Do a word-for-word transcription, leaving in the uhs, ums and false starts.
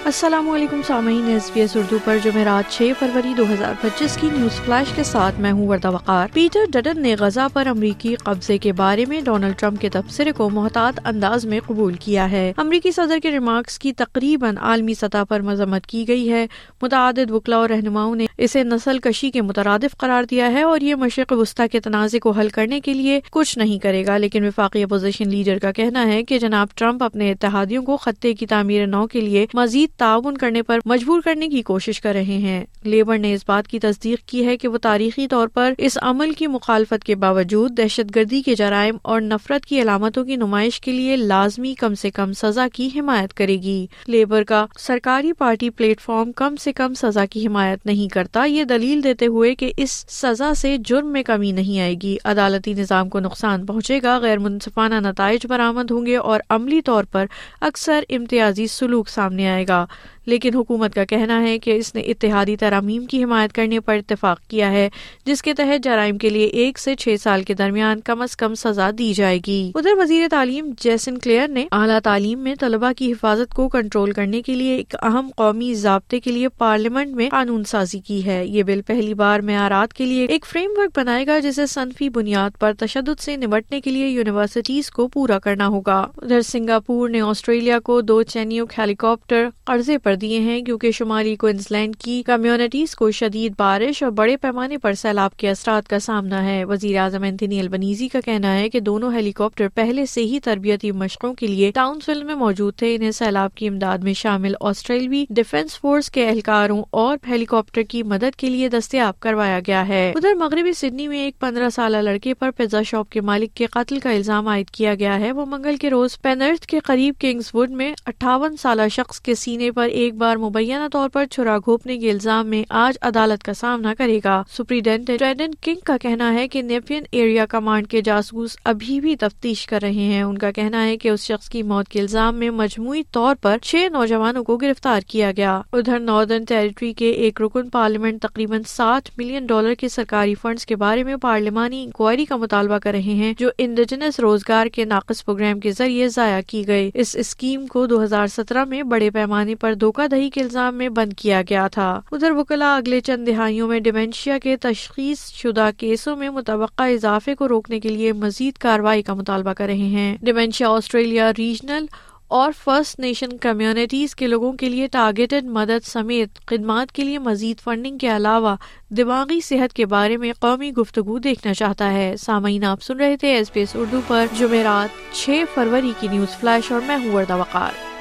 السلام علیکم سامعین، ایس بی ایس اردو پر جمعرات چھ فروری دو ہزار پچیس کی نیوز فلیش کے ساتھ میں ہوں وردہ وقار۔ پیٹر ڈٹن نے غزہ پر امریکی قبضے کے بارے میں ڈونلڈ ٹرمپ کے تبصرے کو محتاط انداز میں قبول کیا ہے۔ امریکی صدر کے ریمارکس کی تقریباً عالمی سطح پر مذمت کی گئی ہے۔ متعدد وکلاء اور رہنماؤں نے اسے نسل کشی کے مترادف قرار دیا ہے اور یہ مشرق وسطیٰ کے تنازع کو حل کرنے کے لیے کچھ نہیں کرے گا، لیکن وفاقی اپوزیشن لیڈر کا کہنا ہے کہ جناب ٹرمپ اپنے اتحادیوں کو خطے کی تعمیر نو کے لیے مزید تعاون کرنے پر مجبور کرنے کی کوشش کر رہے ہیں۔ لیبر نے اس بات کی تصدیق کی ہے کہ وہ تاریخی طور پر اس عمل کی مخالفت کے باوجود دہشت گردی کے جرائم اور نفرت کی علامتوں کی نمائش کے لیے لازمی کم سے کم سزا کی حمایت کرے گی۔ لیبر کا سرکاری پارٹی پلیٹ فارم کم سے کم سزا کی حمایت نہیں کرتا، یہ دلیل دیتے ہوئے کہ اس سزا سے جرم میں کمی نہیں آئے گی، عدالتی نظام کو نقصان پہنچے گا، غیر منصفانہ نتائج برآمد ہوں گے اور عملی طور پر اکثر امتیازی سلوک سامنے آئے گا۔ لیکن حکومت کا کہنا ہے کہ اس نے اتحادی ترامیم کی حمایت کرنے پر اتفاق کیا ہے، جس کے تحت جرائم کے لیے ایک سے چھ سال کے درمیان کم از کم سزا دی جائے گی۔ ادھر وزیر تعلیم جیسن کلیئر نے اعلیٰ تعلیم میں طلبہ کی حفاظت کو کنٹرول کرنے کے لیے ایک اہم قومی ضابطے کے لیے پارلیمنٹ میں قانون سازی کی ہے۔ یہ بل پہلی بار معیارات کے لیے ایک فریم ورک بنائے گا جسے صنفی بنیاد پر تشدد سے نمٹنے کے لیے یونیورسٹیز کو پورا کرنا ہوگا۔ ادھر سنگاپور نے آسٹریلیا کو دو چینیوک ہیلی کاپٹر قرضے پر دیے ہیں کیونکہ شمالی کوئنزلینڈ کی کمیونٹیز کو شدید بارش اور بڑے پیمانے پر سیلاب کے اثرات کا سامنا ہے۔ وزیر اعظم اینتھونی البنیزی کا کہنا ہے کہ دونوں ہیلی کاپٹر پہلے سے ہی تربیتی مشقوں کے لیے ٹاؤنسول میں موجود تھے۔ انہیں سیلاب کی امداد میں شامل آسٹریلوی ڈیفنس فورس کے اہلکاروں اور ہیلی کاپٹر کی مدد کے لیے دستیاب کروایا گیا ہے۔ ادھر مغربی سڈنی میں ایک پندرہ سالہ لڑکے پر پیزا شاپ کے مالک کے قتل کا الزام عائد کیا گیا ہے۔ وہ منگل کے روز پینرتھ کے قریب کنگز ووڈ میں اٹھاون سالہ شخص کے سینے پر ایک بار مبینہ طور پر چھرا گھونپنے کے الزام میں آج عدالت کا سامنا کرے گا۔ سپرنٹینڈنٹ ٹریڈن کنگ کا کہنا ہے کہ نیپین ایریا کمانڈ کے جاسوس ابھی بھی تفتیش کر رہے ہیں۔ ان کا کہنا ہے کہ اس شخص کی موت کے الزام میں مجموعی طور پر چھ نوجوانوں کو گرفتار کیا گیا۔ ادھر ناردرن ٹیریٹری کے ایک رکن پارلیمنٹ تقریباً ساٹھ ملین ڈالر کے سرکاری فنڈز کے بارے میں پارلیمانی انکوائری کا مطالبہ کر رہے ہیں جو انڈیجنس روزگار کے ناقص پروگرام کے ذریعے ضائع کی گئے۔ اس اسکیم کو دو ہزار سترہ میں بڑے پیمانے پر دھوکہ دہی کے الزام میں بند کیا گیا تھا۔ ادھر وکلاء اگلے چند دہائیوں میں ڈیمنشیا کے تشخیص شدہ کیسوں میں متوقع اضافے کو روکنے کے لیے مزید کارروائی کا مطالبہ کر رہے ہیں۔ ڈیمنشیا آسٹریلیا ریجنل اور فرسٹ نیشن کمیونٹیز کے لوگوں کے لیے ٹارگیٹڈ مدد سمیت خدمات کے لیے مزید فنڈنگ کے علاوہ دماغی صحت کے بارے میں قومی گفتگو دیکھنا چاہتا ہے۔ سامعین، آپ سن رہے تھے ایس بی ایس اردو پر جمعرات چھ فروری کی نیوز فلیش اور میں ہوں وردہ وقار۔